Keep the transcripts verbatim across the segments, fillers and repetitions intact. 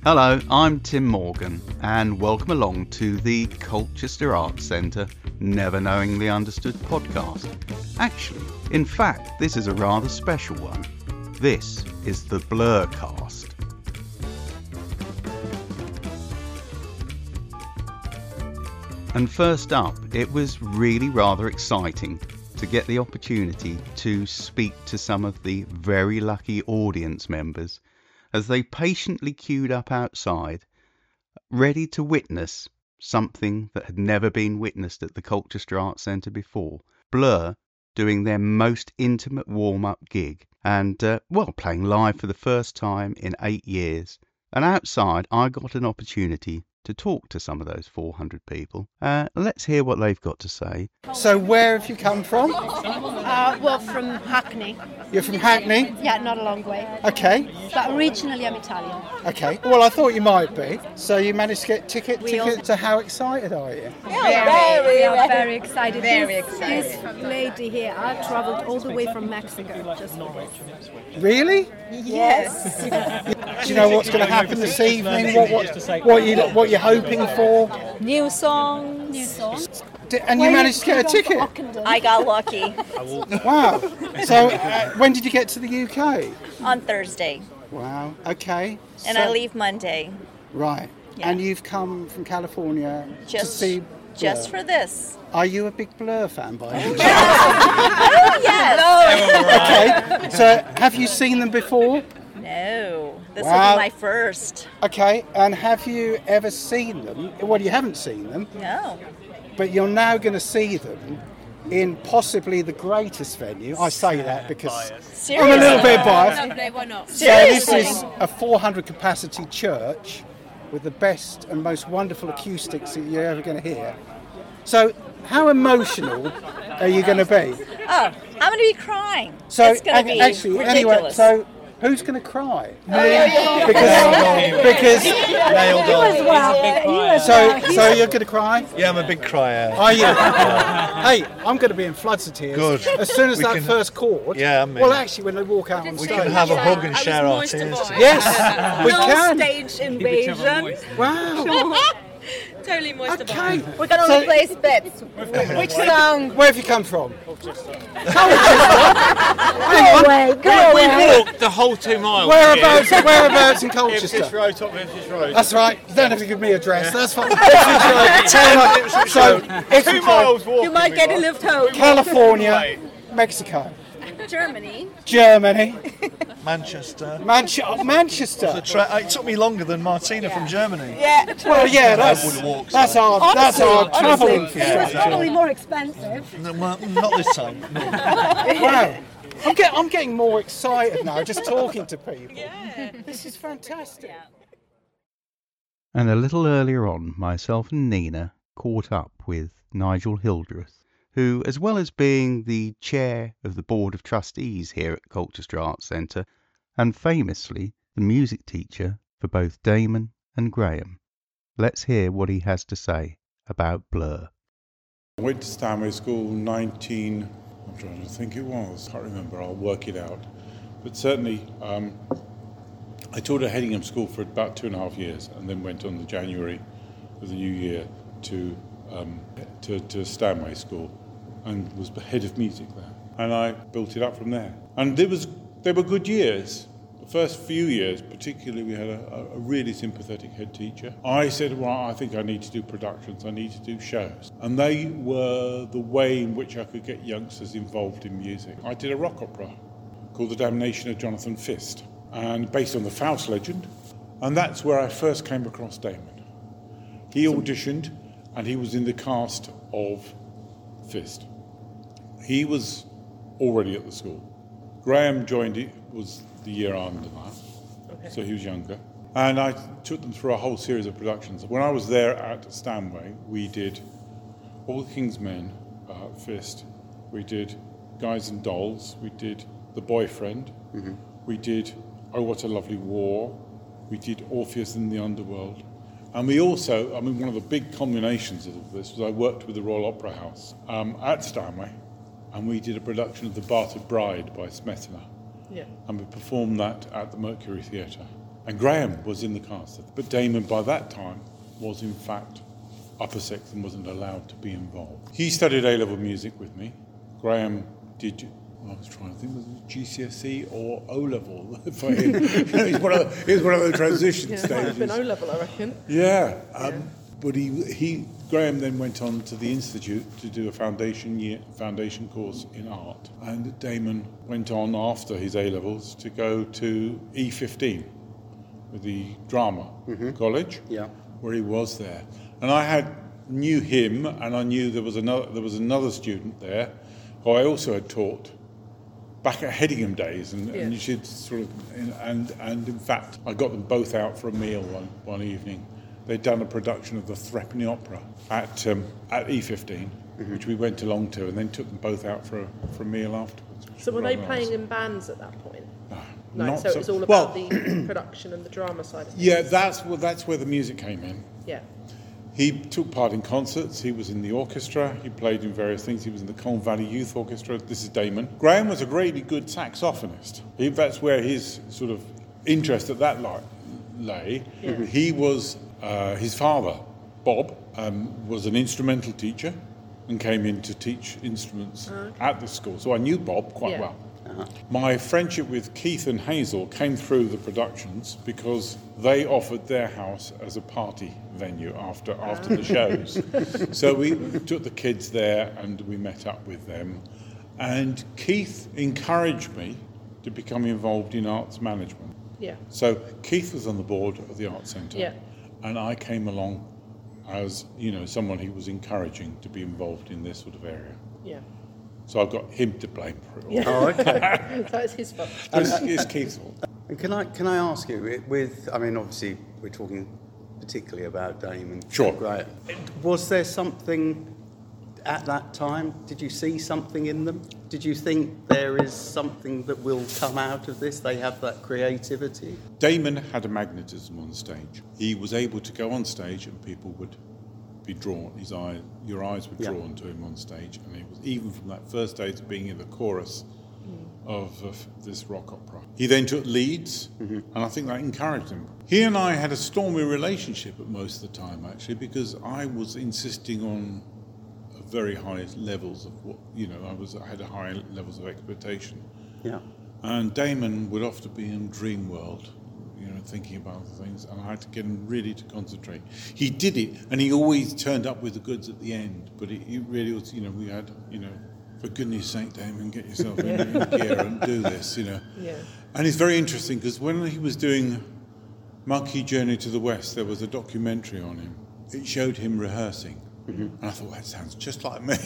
Hello, I'm Tim Morgan, and welcome along to the Colchester Arts Centre Never Knowingly Understood podcast. Actually, in fact, this is a rather special one. This is the Blurcast. And first up, it was really rather exciting to get the opportunity to speak to some of the very lucky audience members as they patiently queued up outside, ready to witness something that had never been witnessed at the Colchester Arts Centre before. Blur doing their most intimate warm-up gig and, uh, well, playing live for the first time in eight years. And outside, I got an opportunity to talk to some of those four hundred people. Uh, let's hear what they've got to say. So where have you come from? Uh, well, from Hackney. You're from Hackney? Yeah, not a long way. Okay, But originally I'm Italian. okay. Well, I thought you might be. So you managed to get ticket, We ticket. all- So how excited are you? Very, we are very excited. Very this, excited. This lady here, I traveled all the way from Mexico just for this. Really? Yes. Do you know what's going to happen this evening? What what what you what you're hoping for? New songs. New song. Di- And you managed to get a ticket. I got lucky Wow. So uh, when did you get to the U K? on Thursday, Wow. Okay. and So- I leave Monday. Right. Yeah. And you've come from California to Just, see. just Blur. for this. Are you a big Blur fan by any chance? Oh yes. Okay. So have you seen them before? No, this Wow. will be my first. Okay, and have you ever seen them? Well, you haven't seen them, No. but you're now going to see them in possibly the greatest venue. I say that because Seriously. I'm a little bit biased. No, why not? So this Seriously. is a four hundred capacity church with the best and most wonderful acoustics that you're ever going to hear. So how emotional are you going to be? Oh, I'm going to be crying. So it's going ac- to be actually, ridiculous. anyway, so who's going to cry? Because because Nailed on. so so you're going to cry. Yeah, I'm a big crier. Are you? Hey, I'm going to be in floods of tears. Good. As soon as We that can- first chord. Yeah, I mean- Well, actually, when they walk out on We stage. can have a hug and share our tears. Yes, we can. Stage invasion. Wow. Totally moist Okay. We're going to So- replace bits. Which song? Where have you come from? Go away, go We away. walked the whole two miles. Whereabouts? Whereabouts in Ipswich Colchester? Road, top of Ipswich Road. That's right. You don't have to give me a address. That's fine. Ipswich Road. So, Two Ipswich Road, miles walking. You might get a lift home. California, Mexico, Germany. Germany, Manchester. Manche- Manchester. The tra- it took me longer than Martina from Germany. Yeah. Well, yeah, that's wouldn't walk, that's so. our that's our Honestly, travel honestly. infrastructure. Probably more expensive. No, well, not this time. No. Wow. I'm, get, I'm getting more excited now just talking to people. Yeah. This is fantastic. And a little earlier on, myself and Nina caught up with Nigel Hildreth, who, as well as being the chair of the Board of Trustees here at Colchester Arts Centre, and famously the music teacher for both Damon and Graham. Let's hear what he has to say about Blur. I went to Stanway School nineteen, I'm trying to think it was, can't remember, I'll work it out. But certainly, um, I taught at Headingham School for about two and a half years and then went on the January of the new year to, um, to, to Stanway School and was the head of music there. And I built it up from there. And there was, they were good years. The first few years, particularly, we had a, a really sympathetic head teacher. I said, well, I think I need to do productions, I need to do shows. And they were the way in which I could get youngsters involved in music. I did a rock opera called The Damnation of Jonathan Fist, and based on the Faust legend. And that's where I first came across Damon. He auditioned, and he was in the cast of Fist. He was already at the school. Graham joined it, was the year under that, so he was younger. And I took them through a whole series of productions. When I was there at Stanway, we did All the King's Men, uh, Fist. We did Guys and Dolls. We did The Boyfriend. Mm-hmm. We did Oh, What a Lovely War. We did Orpheus in the Underworld. And we also, I mean, one of the big culminations of this was I worked with the Royal Opera House um, at Stanway, and we did a production of The Bartered Bride by Smetana. Yeah. And we performed that at the Mercury Theatre. And Graham was in the cast. But Damon, by that time, was in fact upper sixth and wasn't allowed to be involved. He studied A-level music with me. Graham did, I was trying to think, was it G C S E or O-level for him? he's, one of, he's one of the transition Yeah, it stages. might have been O-level, I reckon. Yeah. Um, Yeah. But he, he, Graham then went on to the Institute to do a foundation year, foundation course in art. And Damon went on after his A-levels to go to E fifteen with the drama college, Yeah. where he was there. And I had knew him, and I knew there was another there was another student there who I also had taught back at Headingham days, and, and Yeah. she'd sort of and and in fact I got them both out for a meal one one evening. They'd done a production of the Threepenny Opera at um, at E fifteen, which we went along to, and then took them both out for a, for a meal afterwards. which So was were they rather playing nice. in bands at that point? No, No, not so it was all well, about the production and the drama side of things. yeah, that's well, that's where the music came in. Yeah. He took part in concerts. He was in the orchestra. He played in various things. He was in the Colne Valley Youth Orchestra. This is Damon. Graham was a really good saxophonist. He, that's where his sort of interest at that li- lay. Yeah. He was, uh, his father, Bob, um, was an instrumental teacher and came in to teach instruments at the school. So I knew Bob quite Yeah. well. My friendship with Keith and Hazel came through the productions because they offered their house as a party venue after after the shows. So we took the kids there and we met up with them. And Keith encouraged me to become involved in arts management. Yeah. So Keith was on the board of the Arts Centre, Yeah. and I came along as, you know, someone he was encouraging to be involved in this sort of area. Yeah. So I've got him to blame for it all. Yeah. Oh, okay. So it's his fault. It's, it's Keith's fault. And can I can I ask you, it- with I mean, obviously we're talking particularly about Damon. Sure. Graham. Was there something at that time? Did you see something in them? Did you think there is something that will come out of this? They have that creativity. Damon had a magnetism on stage. He was able to go on stage and people would be drawn, his eye, your eyes were Yeah. drawn to him on stage. And it was even from that first day to being in the chorus of, of this rock opera. He then took leads, and I think that encouraged him. He and I had a stormy relationship at most of the time, actually, because I was insisting on very high levels of what, you know, I was I had high levels of expectation. Yeah. And Damon would often be in dream world, you know, thinking about other things, and I had to get him really to concentrate. He did it, and he always turned up with the goods at the end, but it, it really was, you know, we had, you know, for goodness sake, Damon, get yourself in, in gear and do this, you know. Yeah. And it's very interesting, because when he was doing Monkey Journey to the West, there was a documentary on him. It showed him rehearsing. And I thought, that sounds just like me.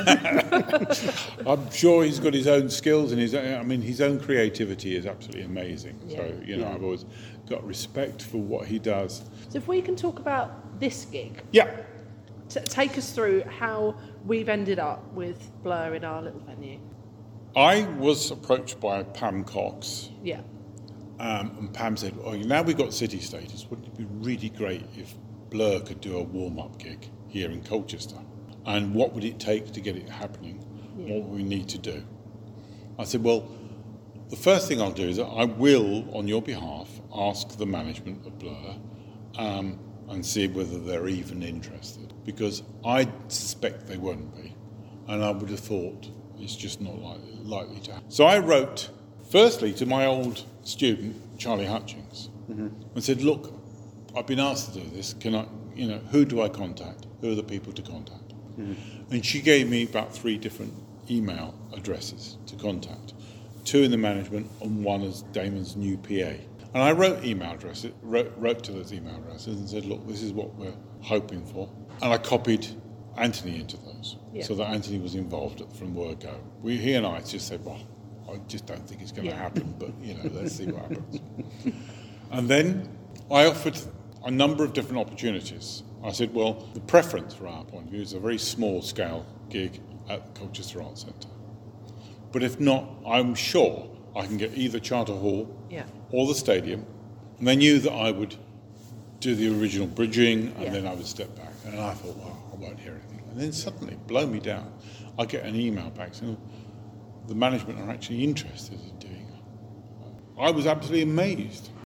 I'm sure he's got his own skills and his own, I mean, his own creativity is absolutely amazing. Yeah. So, you know, I've always got respect for what he does. So if we can talk about this gig, Yeah. t- take us through how we've ended up with Blur in our little venue. I was approached by Pam Cox, Yeah. um, and Pam said, oh, now we've got city status, wouldn't it be really great if Blur could do a warm-up gig here in Colchester? And what would it take to get it happening? Yeah. What would we need to do? I said, well, the first thing I'll do is that I will, on your behalf, ask the management of Blur um, and see whether they're even interested. Because I suspect they won't be. And I would have thought it's just not likely, likely to happen. So I wrote, firstly, to my old student, Charlie Hutchings, and said, look, I've been asked to do this. Can I, you know, who do I contact? Who are the people to contact? And she gave me about three different email addresses to contact. Two in the management and one as Damon's new P A. And I wrote email addresses, wrote, wrote to those email addresses and said, look, this is what we're hoping for. And I copied Anthony into those, Yeah. so that Anthony was involved from word go. We, he and I just said, well, I just don't think it's going to Yeah. happen, but, you know, let's see what happens. And then I offered a number of different opportunities. I said, well, the preference from our point of view is a very small scale gig at the Colchester Arts Centre. But if not, I'm sure I can get either Charter Hall Yeah. or the stadium. And they knew that I would do the original bridging and Yeah. then I would step back. And I thought, well, I won't hear anything. And then suddenly, blow me down, I get an email back saying, the management are actually interested in doing it. I was absolutely amazed.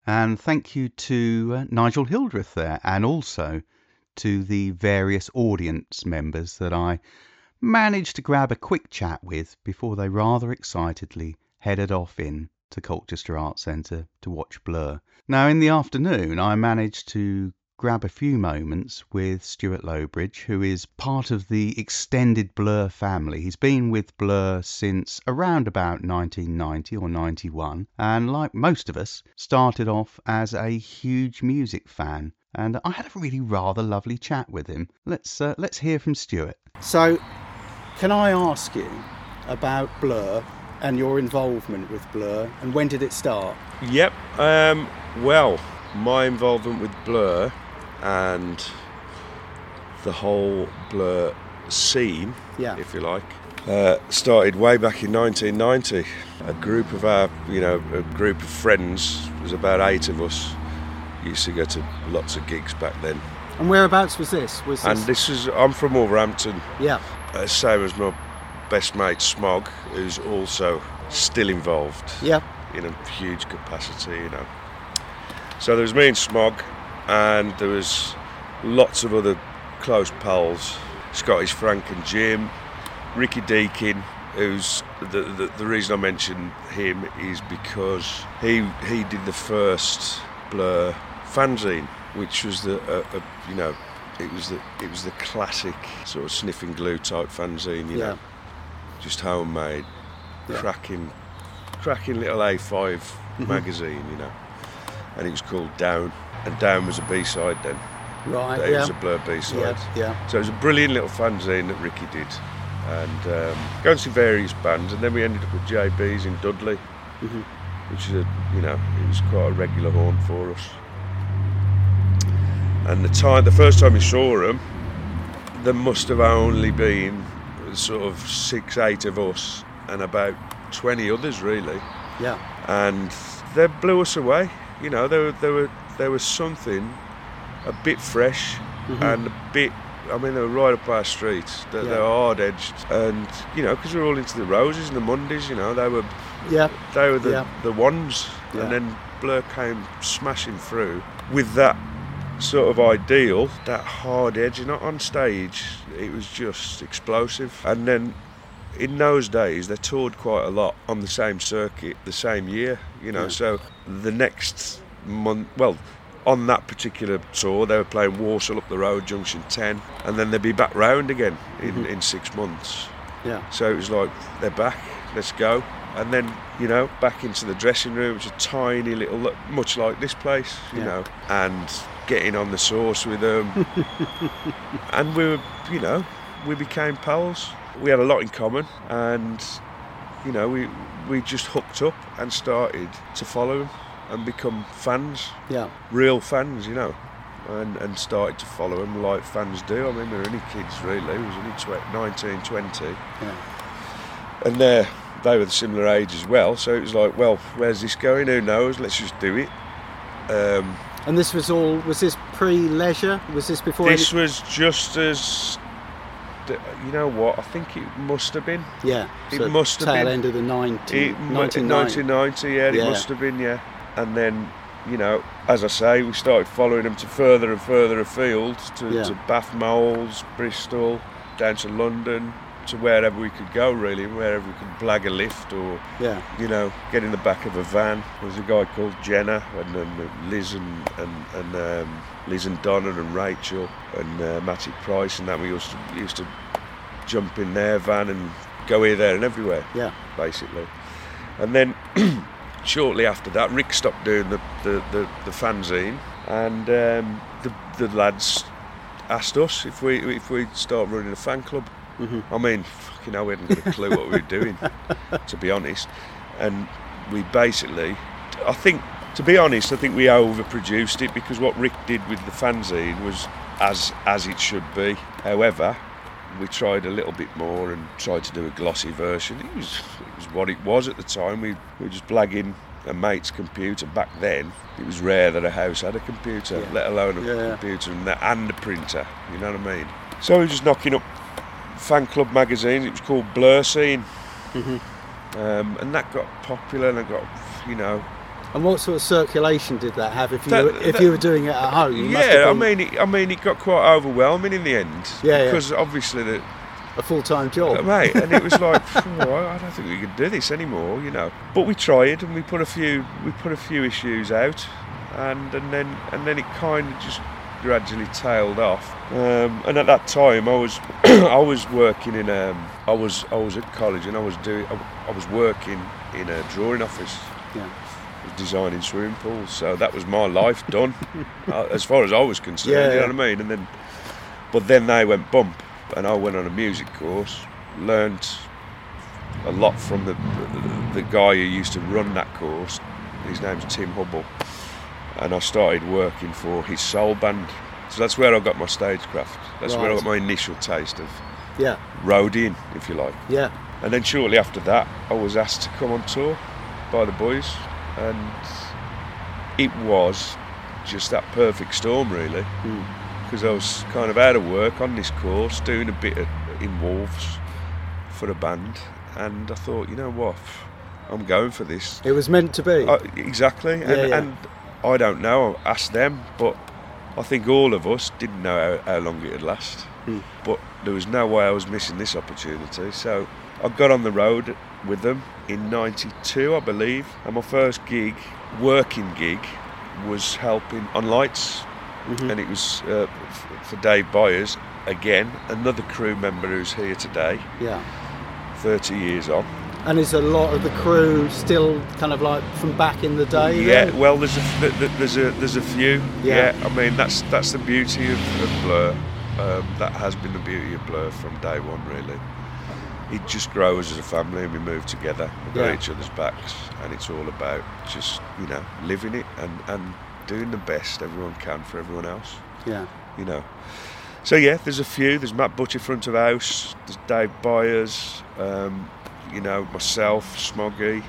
And thank you to uh, Nigel Hildreth there, and also to the various audience members that I managed to grab a quick chat with before they rather excitedly headed off in to Colchester Arts Centre to watch Blur. Now, in the afternoon, I managed to grab a few moments with Stuart Lowbridge, who is part of the extended Blur family. He's been with Blur since around about nineteen ninety or ninety-one, and like most of us, started off as a huge music fan. And I had a really rather lovely chat with him. Let's uh, let's hear from Stuart. So, can I ask you about Blur and your involvement with Blur, and when did it start? Yep. Um, well, my involvement with Blur and the whole Blur scene, Yeah. if you like, uh, started way back in nineteen ninety. A group of our, you know, a group of friends, there was about eight of us, used to go to lots of gigs back then. And whereabouts was this? Was this? And this is, I'm from Wolverhampton, Yeah. uh, same as my best mate Smog, who's also still involved Yeah. in a huge capacity, you know. So there was me and Smog, and there was lots of other close pals, Scottish Frank and Jim, Ricky Deakin, who's the, the the reason I mention him is because he he did the first Blur fanzine, which was the uh, uh, you know it was the it was the classic sort of sniffing glue type fanzine, you Yeah. know, just homemade, Yeah. cracking cracking little A five Mhm. magazine, you know, and it was called Down, and Down was a B-side then. Right. It yeah. was a Blur B-side. Yeah. Yeah. So it was a brilliant little fanzine that Ricky did, and um, going to see various bands, and then we ended up with J B's in Dudley, Mhm. which is a, you know, it was quite a regular haunt for us. And the time, the first time we saw them, there must have only been sort of six, eight of us, and about twenty others really, Yeah. and they blew us away. You know, there were there were there was something a bit fresh Mhm. and a bit. I mean, they were right up our street. They, they Yeah. were hard edged, and you know, because we were all into the Roses and the Mondays. You know, they were Yeah. they were the Yeah. the ones, Yeah. and then Blur came smashing through with that sort of ideal, that hard edge. You know, on stage it was just explosive, and then. In those days, they toured quite a lot on the same circuit the same year, you know. Yeah. So the next month, well, on that particular tour, they were playing Walsall up the road, Junction ten, and then they'd be back round again in, Mhm. in six months. Yeah. So it was like, they're back, let's go. And then, you know, back into the dressing room, which is a tiny little, much like this place, you Yeah. know, and getting on the sauce with them. And we were, you know, we became pals. We had a lot in common, and you know, we we just hooked up and started to follow them and become fans, Yeah. real fans, you know, and and started to follow them like fans do. I mean, we were only kids really. We was only tw- nineteen, twenty, Yeah. and they they were the similar age as well. So it was like, well, where's this going? Who knows? Let's just do it. Um, And this was all. Was this pre-leisure? Was this before? this any- was just as. You know what? I think it must have been. Yeah. It so must have tail been. end of the nineteen, It, mu- nineteen nineteen ninety, yeah, it Yeah. must have been, yeah. And then, you know, as I say, we started following them to further and further afield, to, Yeah. to Bath Moles, Bristol, down to London, to wherever we could go, really, wherever we could blag a lift or, Yeah. you know, get in the back of a van. There was a guy called Jenna, and then Liz and, and, and um, Liz and Donna and Rachel and uh, Matty Price, and that we used to, used to jump in their van and go here, there and everywhere, Yeah. basically. And then shortly after that, Rick stopped doing the, the, the, the fanzine, and um, the, the lads asked us if we if we'd start running a fan club. Mhm. I mean, fucking hell, we hadn't got a clue what we were doing, to be honest. And we basically, I think, to be honest, I think we overproduced it, because what Rick did with the fanzine was as as it should be. However, we tried a little bit more and tried to do a glossy version. It was it was what it was at the time. We, we were just blagging a mate's computer. Back then, it was rare that a house had a computer, Yeah. let alone a Yeah. computer and, that, and a printer, you know what I mean? So we were just knocking up fan club magazines. It was called Blur Scene. Mhm. Um, and that got popular, and it got, you know, And what sort of circulation did that have if you That- were, if that- you were doing it at home? You must Yeah, I have been mean, it, I mean, it got quite overwhelming in the end. Yeah, yeah. Because obviously the a full-time job. mate, and it was like, "Phew, I don't think we could do this anymore, you know. But we tried, and we put a few, we put a few issues out, and and then and then it kind of just gradually tailed off. Um, and at that time, I was I was working in um, I was I was at college, and I was doing I, I was working in a drawing office. Yeah. Designing swimming pools, so that was my life done, uh, as far as I was concerned. Yeah, you know yeah. what I mean? And then, but then they went bump, and I went on a music course, learnt a lot from the, the the guy who used to run that course. His name's Tim Hubble, and I started working for his soul band. So that's where I got my stagecraft. That's where I Right. got my initial taste of Yeah. roadieing, if you like. Yeah. And then shortly after that, I was asked to come on tour by the boys, and it was just that perfect storm, really, because I was kind of out of work on this course, doing a bit of, in Wolves for a band, and I thought, you know what, I'm going for this. It was meant to be. I, exactly, and, Yeah, yeah. and I don't know, I asked them, but I think all of us didn't know how, how long it'd last. Hmm. But there was no way I was missing this opportunity, so I got on the road with them in ninety-two, I believe, and my first gig, working gig, was helping on lights, Mhm. and it was uh, f- for Dave Byers, again, another crew member who's here today, Yeah. thirty years on. And is a lot of the crew still kind of like from back in the day? Yeah, then? well, there's a th- th- there's a there's a few. Yeah. I mean that's that's the beauty of, of Blur. Um, that has been the beauty of Blur from day one, really. It just grows as a family, and we move together. We got Yeah. each other's backs, and it's all about just you know living it and and doing the best everyone can for everyone else. Yeah. You know. So yeah, there's a few. There's Matt Butcher front of house. There's Dave Byers. Um, you know, myself, Smoggy.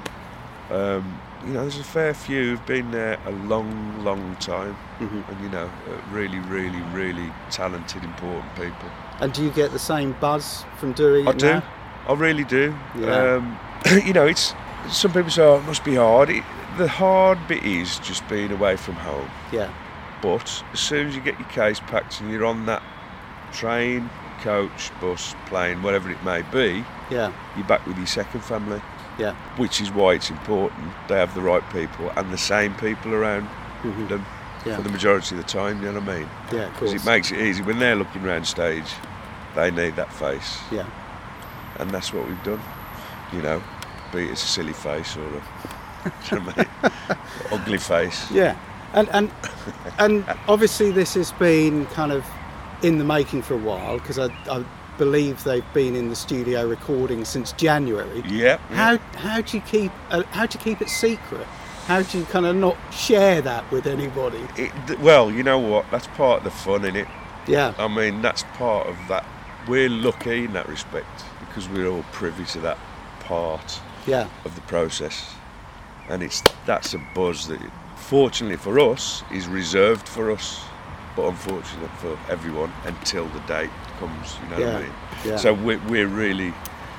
Um, you know, there's a fair few who've been there a long, long time, Mhm. and you know, uh, really, really, really talented, important people. And do you get the same buzz from doing I it do. now? I really do. Yeah. Um, you know, it's some people say, oh, it must be hard. It, the hard bit is just being away from home. Yeah. But as soon as you get your case packed and you're on that train, coach, bus, plane, whatever it may be, Yeah. you're back with your second family. Yeah. Which is why it's important they have the right people and the same people around Mhm. them Yeah. for the majority of the time, you know what I mean? Yeah, of Because course. it makes it easy. When they're looking around stage, they need that face. Yeah. And that's what we've done. You know, be it a silly face or a do you know what I mean? ugly face. Yeah. And and and obviously this has been kind of in the making for a while, because I, I believe they've been in the studio recording since January. Yeah. How how do you keep uh, how do you keep it secret? How do you kind of not share that with anybody? It, th- well, you know what? That's part of the fun, innit? Yeah. I mean, that's part of that. We're lucky in that respect because we're all privy to that part Yeah. of the process, and it's that's a buzz that, fortunately for us, is reserved for us, but unfortunate for everyone until the date comes. You know what I Yeah, mean? yeah. So we're we're really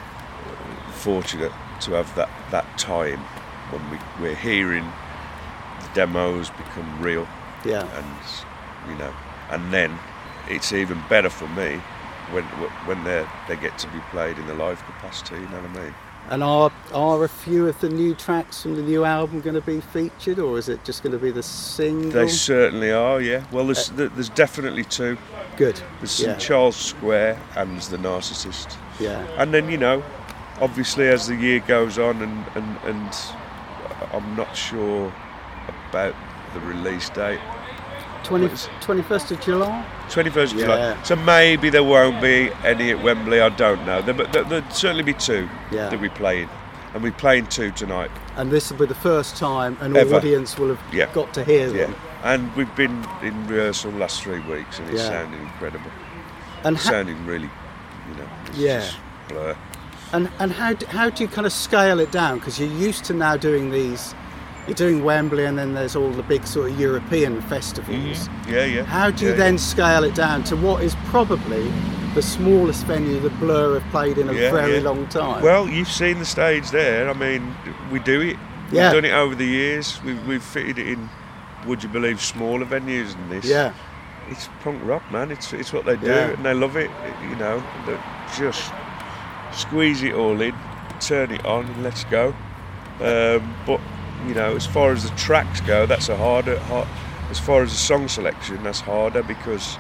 fortunate to have that that time when we we're hearing the demos become real. Yeah. And you know, and then it's even better for me when when they they get to be played in the live capacity. You know what I mean? And are are a few of the new tracks from the new album going to be featured, or is it just going to be the single? They certainly are. Yeah. Well, there's there's definitely two. Good. There's Yeah. Saint Charles Square and there's the Narcissist. Yeah. And then you know, obviously as the year goes on, and and and I'm not sure about the release date. twenty, twenty-first of July? twenty-first of Yeah. July. So maybe there won't be any at Wembley, I don't know. There, but there, there'll certainly be two Yeah. that we're playing. And we're playing two tonight. And this will be the first time an Ever. audience will have Yeah. got to hear Yeah. them. And we've been in rehearsal the last three weeks and it's Yeah. sounding incredible. And it's ha- sounding really, you know, it's Yeah. just Blur. And and how do, how do you kind of scale it down? Because you're used to now doing these, you're doing Wembley, and then there's all the big sort of European festivals. Yeah, yeah. How do you Yeah, then scale it down to what is probably the smallest venue that Blur have played in a Yeah, very yeah. long time? Well, you've seen the stage there. I mean, we do it. Yeah. We've done it over the years. We've, we've fitted it in, would you believe, smaller venues than this. Yeah. It's punk rock, man. It's it's what they do, Yeah. and they love it. You know, they just squeeze it all in, turn it on, and let's go. Um, but you know, as far as the tracks go, that's a harder. Hard, as far as the song selection, that's harder because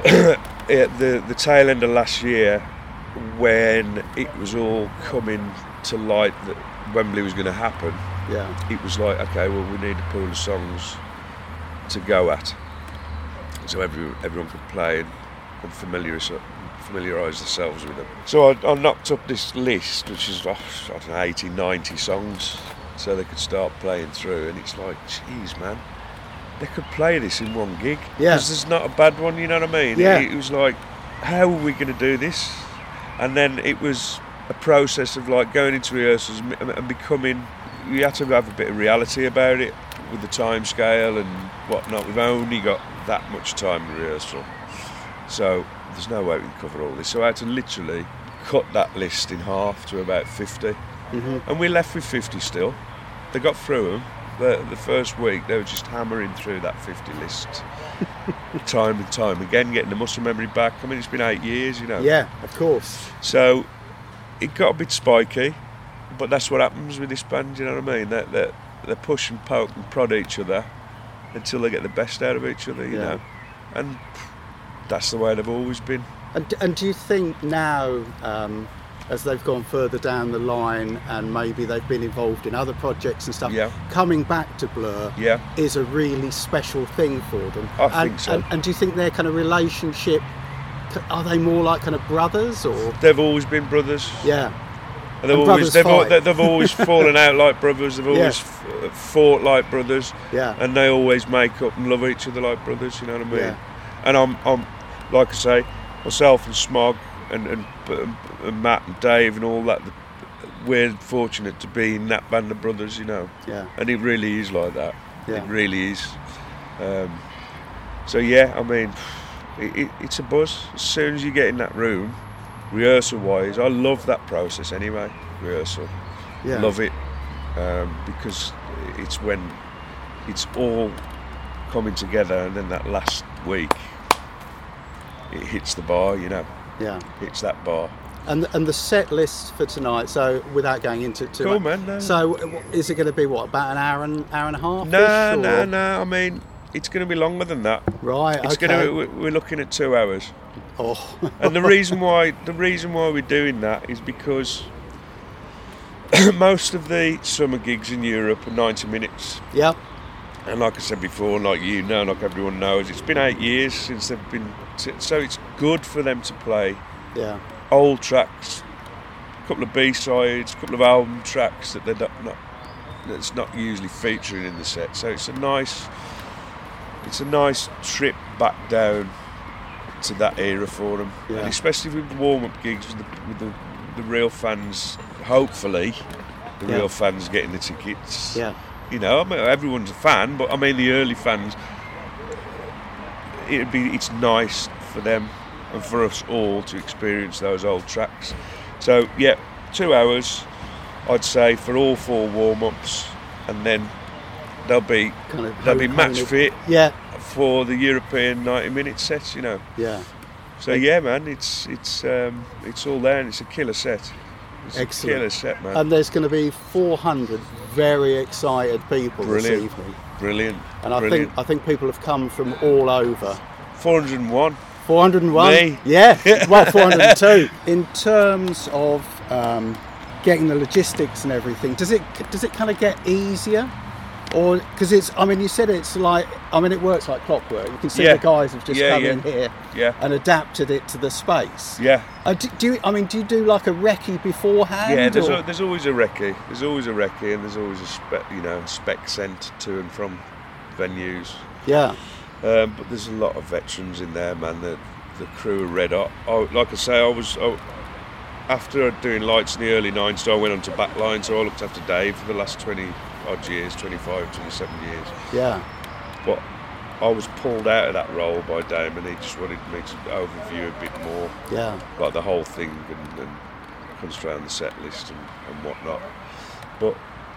at the the tail end of last year, when it was all coming to light that Wembley was going to happen, Yeah. it was like, okay, well, we need a pool of songs to go at, so every, everyone could play and, and familiarise familiarise themselves with them. So I, I knocked up this list, which is, oh, I don't know, eighty, ninety songs, so they could start playing through, and it's like, geez, man, they could play this in one gig. Yeah. Because there's not a bad one, you know what I mean? Yeah. It, it was like, how are we going to do this? And then it was a process of like going into rehearsals and, and becoming, you had to have a bit of reality about it with the time scale and whatnot. We've only got that much time in rehearsal, so there's no way we can cover all this. So I had to literally cut that list in half to about fifty, Mm-hmm. and we're left with fifty still. They got through them. The, the first week they were just hammering through that fifty list time and time again, getting the muscle memory back. I mean, it's been eight years, you know. Yeah, of course. So it got a bit spiky, but that's what happens with this band, you know what I mean? They, they, they push and poke and prod each other until they get the best out of each other, you Yeah. know. And that's the way they've always been. And, and do you think now, um, as they've gone further down the line and maybe they've been involved in other projects and stuff, Yeah. coming back to Blur Yeah. is a really special thing for them? I and, think so. And, and do you think their kind of relationship, are they more like kind of brothers or? They've always been brothers. Yeah. And they've And always brothers they've, al- fight. they've always fallen out like brothers. They've Yeah. always f- fought like brothers. Yeah. And they always make up and love each other like brothers. You know what I mean? Yeah. And I'm, I'm, like I say, myself and Smog and, and, and Matt and Dave and all that. We're fortunate to be in that band of brothers. You know. Yeah. And it really is like that. Yeah. It really is. Um, so yeah, I mean, it, it, it's a buzz. As soon as you get in that room, rehearsal wise, I love that process anyway. Rehearsal, Yeah. love it, um, because it's when it's all coming together, and then that last week it hits the bar, you know. Yeah. Hits that bar. And and the set list for tonight. So without going into too Cool, much, man, no. So is it going to be what, about an hour and hour and a half? No, no, no. I mean, it's going to be longer than that. Right. It's okay. going to. We're we're looking at two hours. Oh. And the reason why the reason why we're doing that is because most of the summer gigs in Europe are ninety minutes. Yep. And like I said before, like you know, like everyone knows, it's been eight years since they've been. T- so it's good for them to play Yeah. old tracks, a couple of B-sides, a couple of album tracks that they're not, not that's not usually featuring in the set. So it's a nice, it's a nice trip back down to that era for them, Yeah. and especially with the warm-up gigs with the, with the, the real fans. Hopefully, the Yeah. real fans getting the tickets. Yeah. You know, I mean, everyone's a fan, but I mean the early fans. It'd be it's nice for them and for us all to experience those old tracks. So yeah, two hours, I'd say, for all four warm-ups, and then they'll be Kind of they'll be hone- match hone it. fit Yeah. for the European ninety-minute sets. You know. Yeah. So yeah, man, it's it's um, it's all there, and it's a killer set. It's Excellent. a killer set, man. And there's going to be four hundred very excited people Brilliant. this evening. Brilliant. And I Brilliant. think I think people have come from all over. four hundred and one. four hundred and one. Me. Yeah. Well, four hundred and two. In terms of um, getting the logistics and everything, does it does it kind of get easier? Or because it's, I mean, you said it's like, I mean, it works like clockwork. You can see Yeah. the guys have just Yeah, come yeah. in here Yeah. and adapted it to the space. Yeah. Uh, do, do you? I mean, do you do like a recce beforehand? Yeah, there's, or- al- there's always a recce. There's always a recce, and there's always a spec, you know, spec sent to and from venues. yeah, Um, but there's a lot of veterans in there, man. The the crew are red hot. Oh, like I say, I was I, after doing lights in the early nineties, I went on to backline, so I looked after Dave for the last twenty odd years, twenty-five, twenty-seven years. yeah, But I was pulled out of that role by Dave, and he just wanted me to overview a bit more, yeah, like the whole thing, and, and concentrate on the set list and, and whatnot. But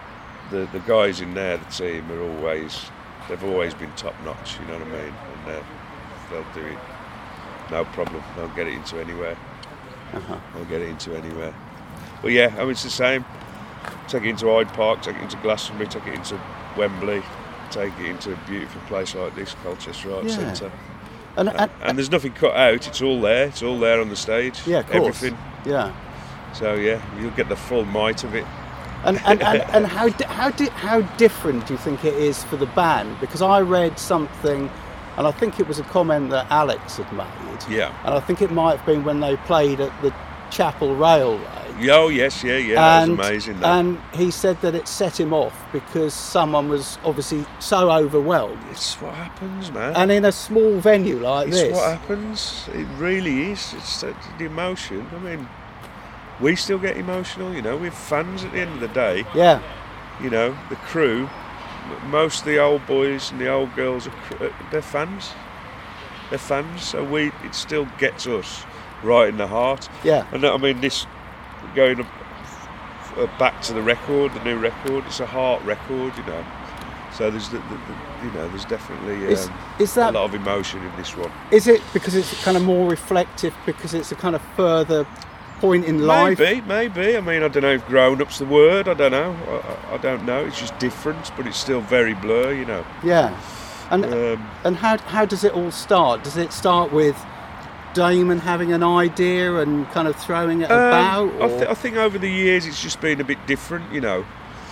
the the guys in there, the team, are always they've always been top notch. You know what I mean? And uh, they'll do it, no problem. They'll get it into anywhere. Uh-huh. They'll get it into anywhere. But yeah, I mean it's the same. Take it into Hyde Park, take it into Glastonbury, take it into Wembley, take it into a beautiful place like this, Colchester Arts Yeah. Centre. And, And, and, and there's nothing cut out. It's all there. It's all there on the stage. yeah, of course. Everything. Yeah. So yeah, you'll get the full might of it. And and, and, and how di- how di- how different do you think it is for the band? Because I read something, and I think it was a comment that Alex had made. Yeah. And I think it might have been when they played at the Chapel Railway. Oh yes, yeah, yeah. and, that was amazing. That. And he said that it set him off because someone was obviously so overwhelmed. It's what happens, man. And in a small venue like it's this. what happens. It really is. It's the the emotion. I mean, we still get emotional. You know, we're fans at the end of the day. Yeah. You know, the crew. m- Most of the old boys and the old girls are cr- uh, they're fans. They're fans. So we it still gets us right in the heart. Yeah. And I mean this going up, uh, back to the record, the new record. It's a heart record, you know. So there's the, the, the you know there's definitely um, Is- is that- a lot of emotion in this one. Is it because it's kind of more reflective, because it's a kind of further point in life? Maybe, maybe. I mean, I don't know if grown up's the word. I don't know. I, I- I don't know. It's just different, but it's still very blur, you know. Yeah. And Um, and how how does it all start? Does it start with Damon having an idea and kind of throwing it about? Um, I, or- th- I think over the years it's just been a bit different, you know.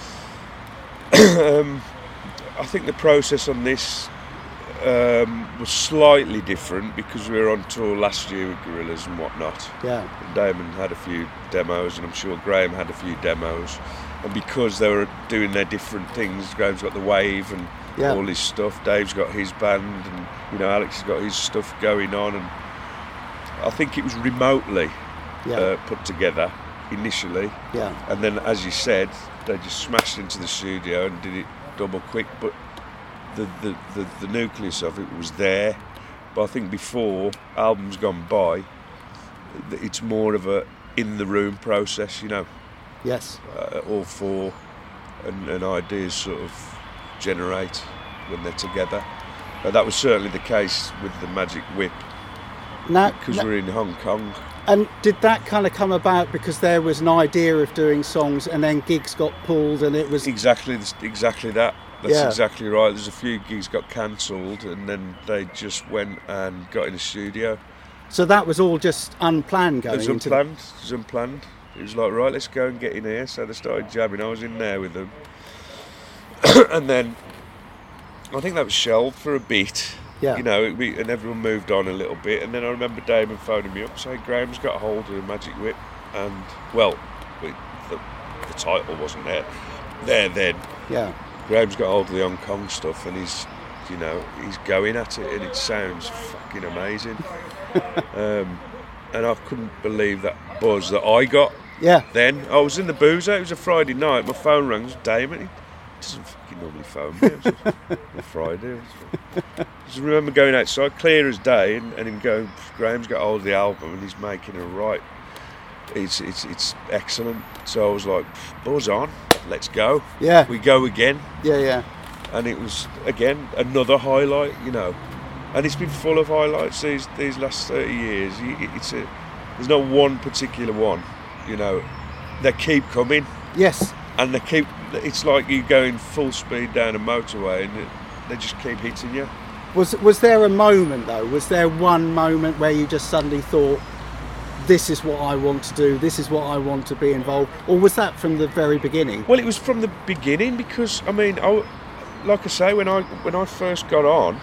um, I think the process on this um, was slightly different because we were on tour last year with Gorillaz and whatnot. Yeah. Damon had a few demos, and I'm sure Graham had a few demos. And because they were doing their different things, Graham's got the Wave and Yeah. all his stuff. Dave's got his band, and you know Alex has got his stuff going on. And I think it was remotely Yeah. uh, put together initially, Yeah. and then, as you said, they just smashed into the studio and did it double quick. But the the, the, the nucleus of it was there. But I think before albums gone by, th- it's more of a in the room process, you know. Yes. Uh, all four and, and ideas sort of generate when they're together. But that was certainly the case with the Magic Whip Now, because now- we're in Hong Kong. and did that kind of come about because there was an idea of doing songs, and then gigs got pulled, and it was Exactly, this- exactly that. That's Yeah. exactly right. There's a few gigs got cancelled, and then they just went and got in a studio. so that was all just unplanned It going was into unplanned. It was unplanned. It was like, right, let's go and get in here. So they started jamming. I was in there with them, and then I think that was shelved for a bit. Yeah. You know, it, we, and everyone moved on a little bit. And then I remember Damon phoning me up saying Graham's got a hold of the Magic Whip, and well, it, the, the title wasn't there there then. Yeah. Graham's got hold of the Hong Kong stuff, and he's, you know, he's going at it, and it sounds fucking amazing. um, and I couldn't believe that buzz that I got. Yeah. Then I was in the boozer. It was a Friday night. My phone rang. It was Damon. He doesn't fucking normally phone me. It was a Friday. It was, I just remember going outside, clear as day, and, and him going. Graham's got hold of the album, and he's making it right. It's it's it's excellent. So I was like, buzz on, let's go. Yeah. We go again. Yeah, yeah. And it was again another highlight, you know. And it's been full of highlights these these last thirty years. You- It's a, there's not one particular one, you know. They keep coming, Yes. and they keep. It's like you going full speed down a motorway, and it, they just keep hitting you. Was was there a moment though? Was there one moment where you just suddenly thought, this is what I want to do, this is what I want to be involved, or was that from the very beginning? Well, it was from the beginning because I mean, I, like I say, when I when I first got on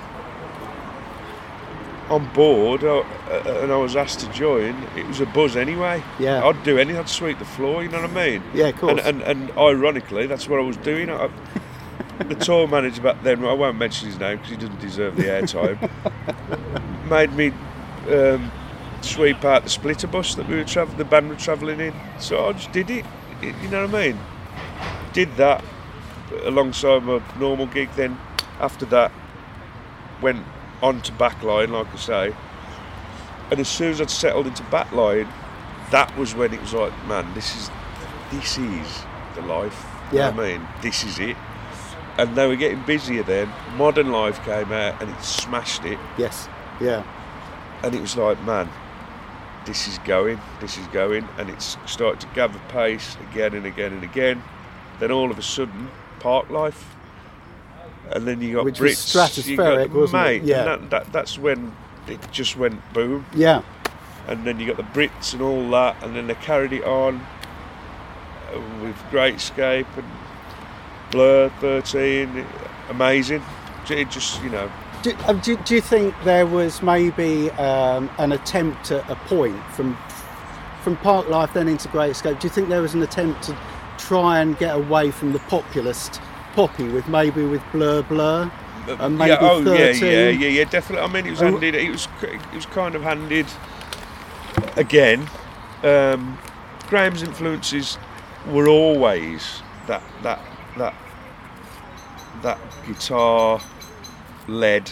on board uh, uh, and I was asked to join, it was a buzz anyway. Yeah. I'd do anything. I'd sweep the floor. You know what I mean? Yeah, of course. And and, and ironically, that's what I was doing. I, the tour manager back then, I won't mention his name because he doesn't deserve the airtime, made me um, sweep out the splitter bus that we were travel, the band were travelling in. So I just did it. it. You know what I mean? Did that alongside my normal gig. Then after that, went on to backline, like I say. And as soon as I'd settled into backline, that was when it was like, man, this is this is the life. You Yeah. know what I mean? This is it. And they were getting busier then. Modern Life came out and it smashed it. Yes. Yeah. And it was like, man, this is going, this is going. And it's started to gather pace again and again and again. Then all of a sudden, Park Life. And then you got Which was Brits. You stratospheric, got, wasn't it? mate, Yeah. and that, that, that's when it just went boom. Yeah. And then you got the Brits and all that. And then they carried it on uh, with Great Escape and Blur, thirteen. Amazing. It just, you know. Do, uh, do, do you think there was maybe um, an attempt at a point from from Park Life then into Great Escape? Do you think there was an attempt to try and get away from the populist poppy with maybe with Blur Blur and maybe yeah, oh thirteen? yeah, yeah, yeah, yeah, definitely. I mean, it was Oh. handed. It was, it was kind of handed again. Um, Graham's influences were always that that that that guitar led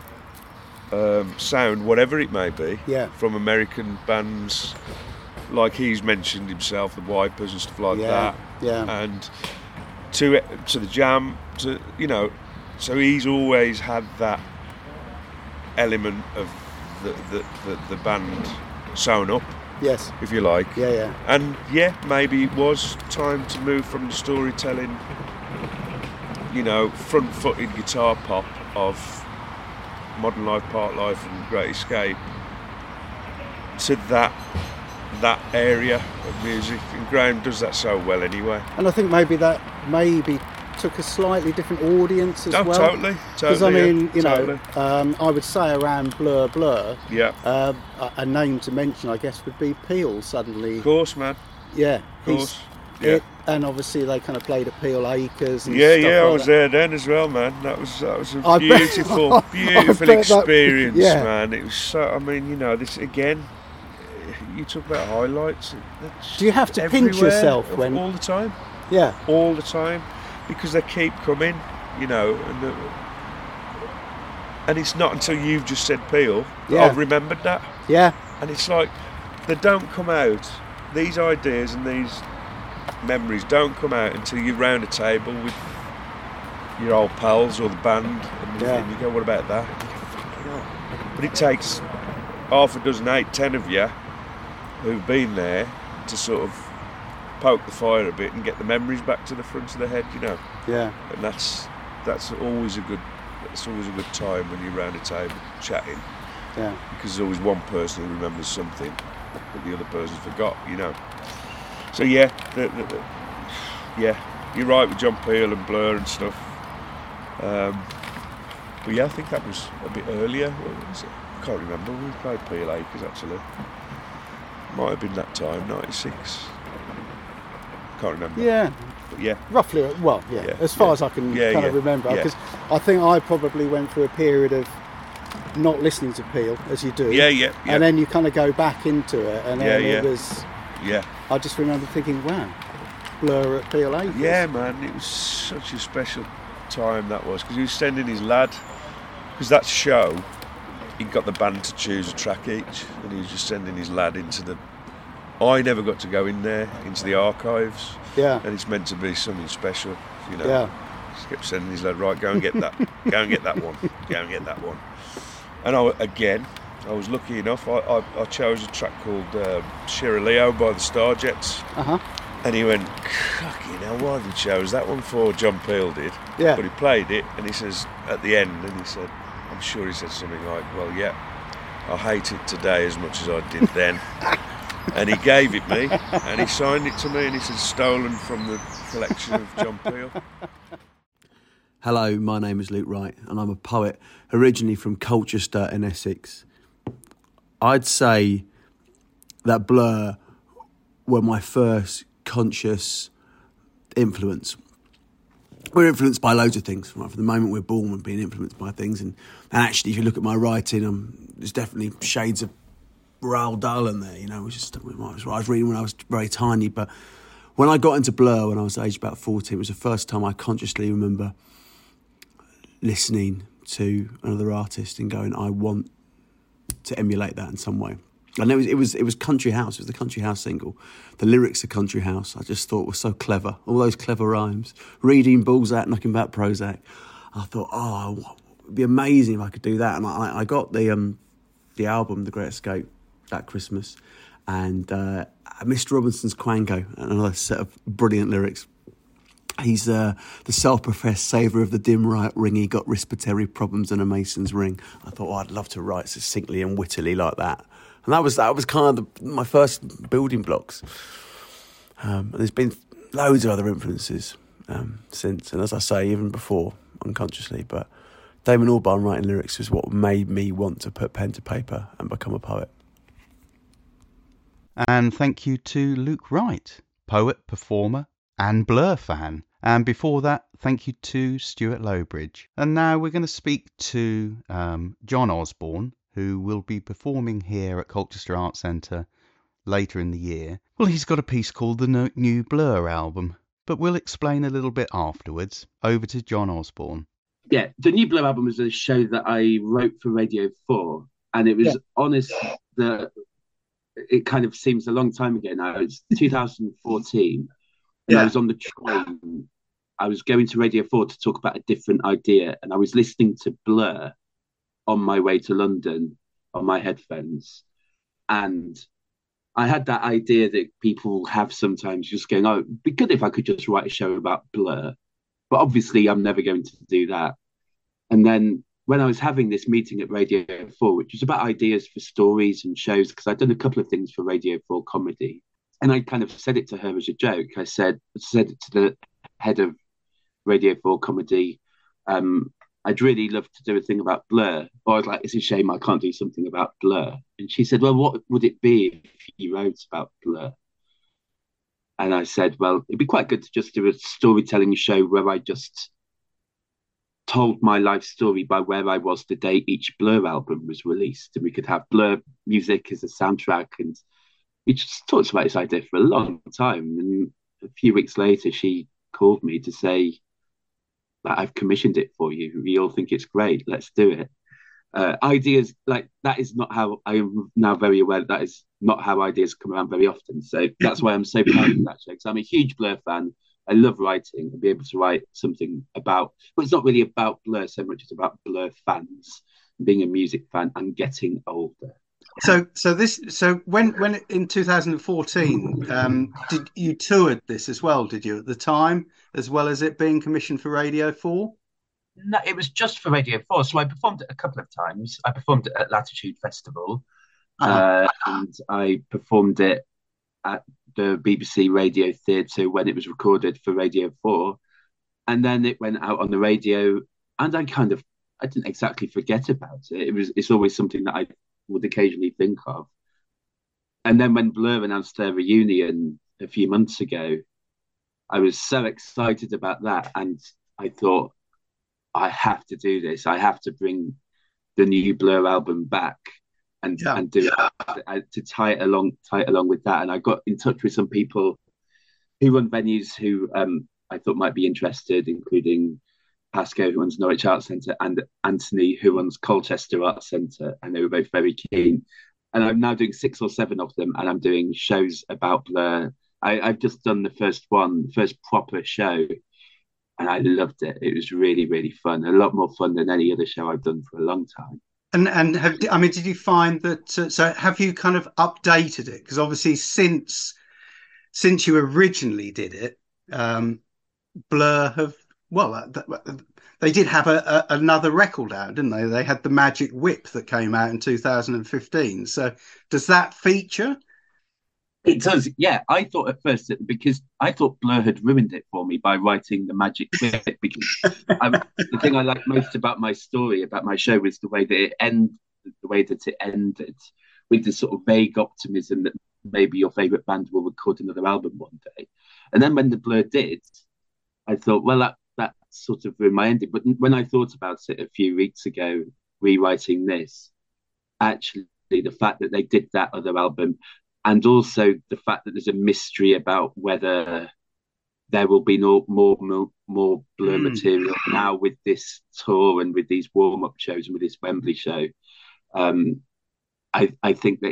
um, sound, whatever it may be, Yeah. from American bands like he's mentioned himself, the Wipers and stuff like Yeah, that. yeah. And to to the Jam, to you know, so he's always had that element of the the, the, the band sewn up, Yes. if you like. Yeah, yeah. And yeah, maybe it was time to move from the storytelling, you know, front-footed guitar pop of Modern Life, Park Life and Great Escape to that that area of music. And Graham does that so well anyway. And I think maybe that maybe took a slightly different audience as Oh, well. totally, Because I totally, mean, yeah, you know, totally. um, I would say around Blur Blur, Yeah. uh, a, a name to mention, I guess, would be Peel. Suddenly, Of course, man. yeah, Of course. he's- Yeah. it, and obviously they kind of played at Peel Acres. And Yeah, stuff yeah, I like was that. there then as well, man. That was that was a I bet- beautiful, I beautiful bet that- experience, yeah. man. It was so. I mean, you know, this again. You talk about highlights. that's Do you have to pinch everywhere, yourself when- all the time? Yeah, All the time, because they keep coming, you know, and the, and it's not until you've just said Peel that Yeah. I've remembered that. yeah, And it's like they don't come out. These ideas and these memories don't come out until you're round a table with your old pals or the band, and, Yeah. and you go, "What about that?" And you go, "Fucking hell." But it takes half a dozen, eight, ten of you who've been there to sort of poke the fire a bit and get the memories back to the front of the head, you know. yeah, And that's that's always a good that's always a good time when you're round a table chatting, yeah. because there's always one person who remembers something that the other person's forgot, you know. So yeah, the, the, the, yeah, you're right with John Peel and Blur and stuff. Um, but yeah, I think that was a bit earlier. What was it? I can't remember. We played Peel Acres actually. Might have been that time, ninety-six. Can't remember. Yeah, But yeah, roughly. Well, yeah, Yeah, as far yeah. as I can Yeah, kind of yeah, remember, yeah. because I think I probably went through a period of not listening to Peel as you do. yeah, yeah, yeah. And then you kind of go back into it, and then Yeah, it yeah. was. yeah. I just remember thinking, wow, Blur at Peel Acres. Yeah, man, it was such a special time that was, because he was sending his lad, because that show, he got the band to choose a track each, and he was just sending his lad into the. I never got to go in there into the archives, Yeah. and it's meant to be something special, you know. Yeah. Just kept sending his lad, right, go and get that, go and get that one, go and get that one. And I, again, I was lucky enough. I, I, I chose a track called uh, Shirley-O by the Starjets. Uh huh. And he went, fucking hell, why have you chose that one for? John Peel did. Yeah. But he played it, and he says, at the end, and he said, I'm sure he said something like, well, yeah, I hate it today as much as I did then. And he gave it me, and he signed it to me, and he said, stolen from the collection of John Peel. Hello, my name is Luke Wright, and I'm a poet originally from Colchester in Essex. I'd say that Blur were my first conscious influence. We're influenced by loads of things, right? From the moment we're born, we're being influenced by things. And, and actually, if you look at my writing, um, there's definitely shades of Roald Dahl in there, you know, which is what I was reading when I was very tiny. But when I got into Blur, when I was aged about fourteen, it was the first time I consciously remember listening to another artist and going, I want to emulate that in some way. And it was, it was it was Country House. It was the Country House single. The lyrics of Country House, I just thought were so clever. All those clever rhymes. Reading Balzac, knocking back Prozac. I thought, oh, it'd be amazing if I could do that. And I, I got the um, the album, The Great Escape, that Christmas. And uh, Mister Robinson's Quango, another set of brilliant lyrics. He's uh, the self-professed saviour of the dim right ring. He got respiratory problems and a mason's ring. I thought, oh, I'd love to write succinctly and wittily like that. And that was that was kind of the, my first building blocks. Um, and there's been loads of other influences um, since. And as I say, even before, unconsciously. But Damon Albarn writing lyrics was what made me want to put pen to paper and become a poet. And thank you to Luke Wright, poet, performer and Blur fan. And before that, thank you to Stuart Lowbridge. And now we're going to speak to um, John Osborne, who will be performing here at Colchester Arts Centre later in the year. Well, he's got a piece called the No- New Blur album, but we'll explain a little bit afterwards. Over to John Osborne. Yeah, the New Blur album was a show that I wrote for Radio four, and it was yeah. honest that it kind of seems a long time ago now. It's two thousand fourteen, and yeah. I was on the train. I was going to Radio four to talk about a different idea, and I was listening to Blur on my way to London on my headphones. And I had that idea that people have sometimes, just going, oh, it'd be good if I could just write a show about Blur. But obviously I'm never going to do that. And then when I was having this meeting at Radio four, which was about ideas for stories and shows, because I'd done a couple of things for Radio four comedy, and I kind of said it to her as a joke. I said, said it to the head of Radio four comedy, um, I'd really love to do a thing about Blur. Or I was like, it's a shame I can't do something about Blur. And she said, well, what would it be if you wrote about Blur? And I said, well, it'd be quite good to just do a storytelling show where I just told my life story by where I was the day each Blur album was released. And we could have Blur music as a soundtrack. And we just talked about this idea for a long time. And a few weeks later, she called me to say, I've commissioned it for you. We all think it's great. Let's do it. Uh, ideas like that is not how I'm now very aware that, that is not how ideas come around very often. So that's why I'm so proud of that show. Because I'm a huge Blur fan. I love writing and be able to write something about, but it's not really about Blur so much. It's about Blur fans, being a music fan and getting older. So, so this, so when, when in two thousand fourteen, um, did you toured this as well? Did you at the time, as well as it being commissioned for Radio four? No, it was just for Radio four. So I performed it a couple of times. I performed it at Latitude Festival, uh-huh. uh, and I performed it at the B B C Radio Theatre when it was recorded for Radio four, and then it went out on the radio. And I kind of, I didn't exactly forget about it. It was, it's always something that I would occasionally think of. And then when Blur announced their reunion a few months ago, I was so excited about that, and I thought, I have to do this. I have to bring the new Blur album back and yeah. and do it to tie it along, tie it along with that. And I got in touch with some people who run venues who um, I thought might be interested, including Pasco, who runs Norwich Arts Centre, and Anthony, who runs Colchester Arts Centre, and they were both very keen. And I'm now doing six or seven of them, and I'm doing shows about Blur. I, I've just done the first one, the first proper show, and I loved it. It was really, really fun. A lot more fun than any other show I've done for a long time. And and have I mean, did you find that? Uh, so have you kind of updated it? Because obviously, since since you originally did it, um, Blur have. Well, uh, they did have a, a, another record out, didn't they? They had the Magic Whip that came out in two thousand fifteen. So does that feature? It does, yeah. I thought at first that because I thought Blur had ruined it for me by writing the Magic Whip, because I, the thing I liked most about my story, about my show, was the way that it ended, the way that it ended, with this sort of vague optimism that maybe your favourite band will record another album one day. And then when the Blur did, I thought, well, that that sort of ruined my ending. But when I thought about it a few weeks ago, rewriting this, actually, the fact that they did that other album, and also the fact that there's a mystery about whether there will be no more more, more Blur mm. material now with this tour and with these warm-up shows and with this Wembley show. Um, I, I think that is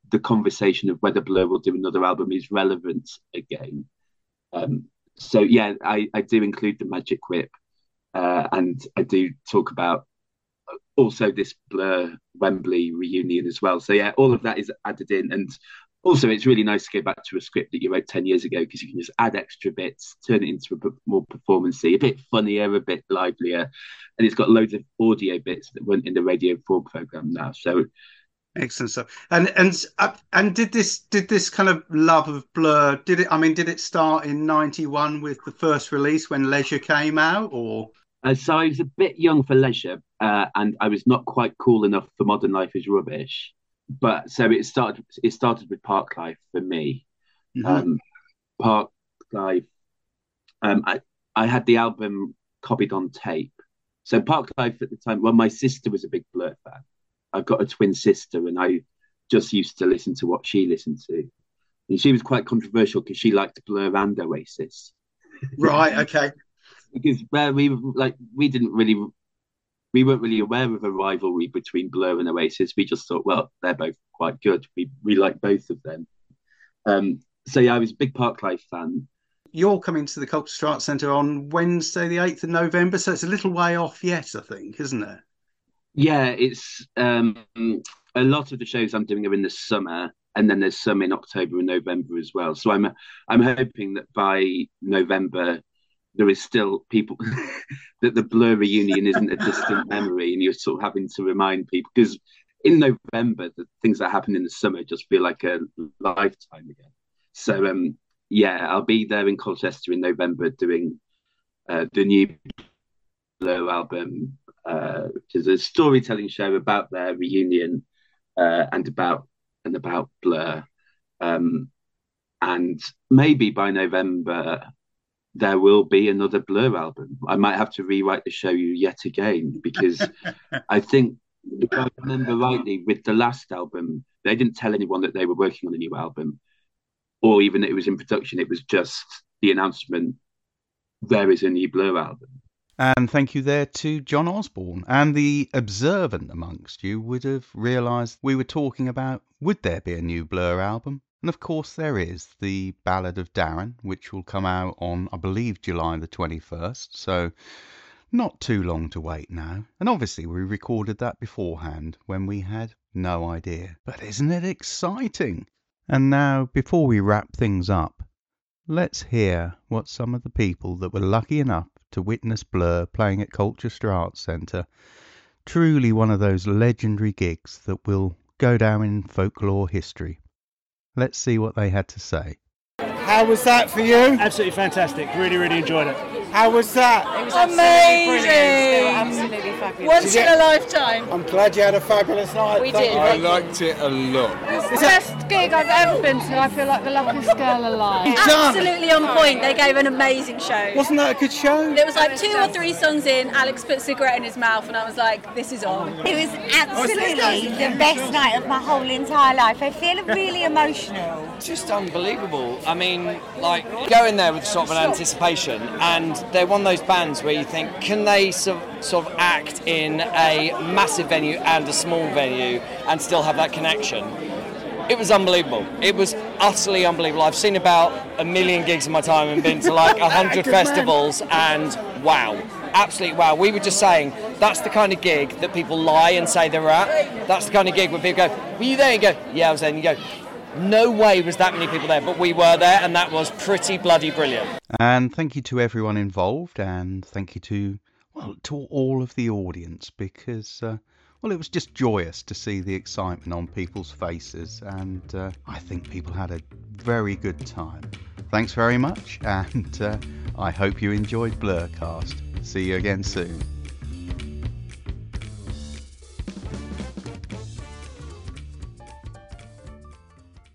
the conversation of whether Blur will do another album is relevant again. Um, so yeah, I, I do include the Magic Whip, uh, and I do talk about also this Blur Wembley reunion as well. So yeah, all of that is added in, and also it's really nice to go back to a script that you wrote ten years ago, because you can just add extra bits, turn it into a more performancey, a bit funnier, a bit livelier, and it's got loads of audio bits that weren't in the Radio four programme now. So excellent stuff. And and uh, and did this did this kind of love of Blur, did it? I mean, did it start in ninety-one with the first release when Leisure came out, or? Uh, so I was a bit young for Leisure, uh, and I was not quite cool enough for Modern Life is Rubbish. But so it started. It started with Park Life for me. Mm-hmm. Um, Park Life. Um, I I had the album copied on tape. So Park Life at the time. Well, my sister was a big Blur fan. I've got a twin sister, and I just used to listen to what she listened to. And she was quite controversial because she liked Blur and Oasis. Right. Okay. Because where we like we didn't really we weren't really aware of a rivalry between Blur and Oasis. We just thought, well, they're both quite good. We we like both of them. Um, so yeah, I was a big Park Life fan. You're coming to the Colchester Arts Centre on Wednesday, the eighth of November, so it's a little way off yet, I think, isn't it? Yeah, it's um, a lot of the shows I'm doing are in the summer, and then there's some in October and November as well. So I'm I'm hoping that by November there is still people that the Blur reunion isn't a distant memory, and you're sort of having to remind people, because in November the things that happen in the summer just feel like a lifetime again. So um, yeah, I'll be there in Colchester in November doing uh, the new Blur album, uh, which is a storytelling show about their reunion uh, and about and about Blur. Um, and maybe by November there will be another Blur album. I might have to rewrite the show yet again, because I think, if I remember rightly, with the last album, they didn't tell anyone that they were working on a new album, or even that it was in production. It was just the announcement, there is a new Blur album. And thank you there to John Osborne. And the observant amongst you would have realised we were talking about, would there be a new Blur album? And of course there is, the Ballad of Darren, which will come out on, I believe, July the twenty-first. So not too long to wait now. And obviously we recorded that beforehand when we had no idea. But isn't it exciting? And now, before we wrap things up, let's hear what some of the people that were lucky enough to witness Blur playing at Colchester Arts Centre, truly one of those legendary gigs that will go down in folklore history. Let's see what they had to say. How was that for you? Absolutely fantastic. Really, really enjoyed it. How was that? It was amazing. Absolutely fabulous. Once in a lifetime. I'm glad you had a fabulous night. We did. I liked it a lot. It's the best gig I've ever been to. I feel like the luckiest girl alive. Absolutely on point. They gave an amazing show. Wasn't that a good show? There was like two or three songs in, Alex put a cigarette in his mouth, and I was like, this is on. It was absolutely the best night of my whole entire life. I feel really emotional. Just unbelievable. I mean, like, go in there with sort of an anticipation, and they're one of those bands where you think, can they sort of, sort of act in a massive venue and a small venue and still have that connection? It was unbelievable. It was utterly unbelievable. I've seen about a million gigs in my time and been to like a hundred festivals, and wow, absolutely wow. We were just saying, that's the kind of gig that people lie and say they were at. That's the kind of gig where people go, were you there? You go, yeah, I was there. And you go, no way was that many people there, but we were there, and that was pretty bloody brilliant. And thank you to everyone involved, and thank you to, well, to all of the audience, because, uh, well, it was just joyous to see the excitement on people's faces, and uh, I think people had a very good time. Thanks very much, and uh, I hope you enjoyed Blurcast. See you again soon.